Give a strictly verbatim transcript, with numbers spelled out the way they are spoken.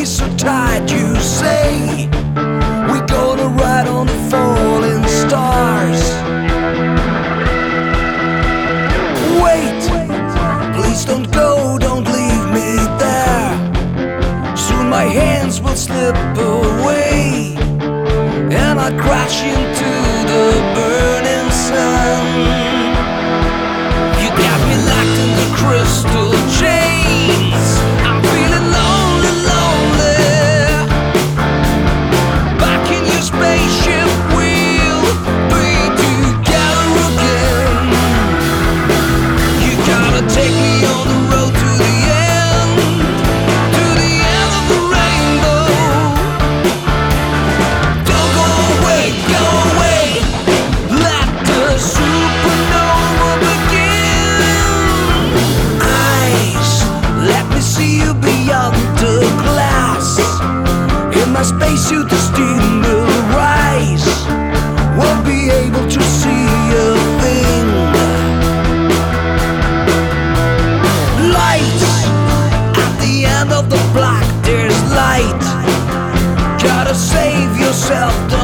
me so tight, you say. We're gonna ride on the falling stars. Wait, please don't go, don't leave me there. Soon my hands will slip away, and I'll crash into the burning sun. You got me locked in the crystal chains. I'm feeling lonely, lonely. Back in your spaceship, we'll be together again. You gotta take me on the road to the end, to the end of the rainbow. Don't go away, go away. Let the supernova begin. Eyes, let me see you beyond the glass. In my spacesuit, the steam will rise. Won't be able to see a thing. Lights at the end of the block, there's light. Gotta save yourself.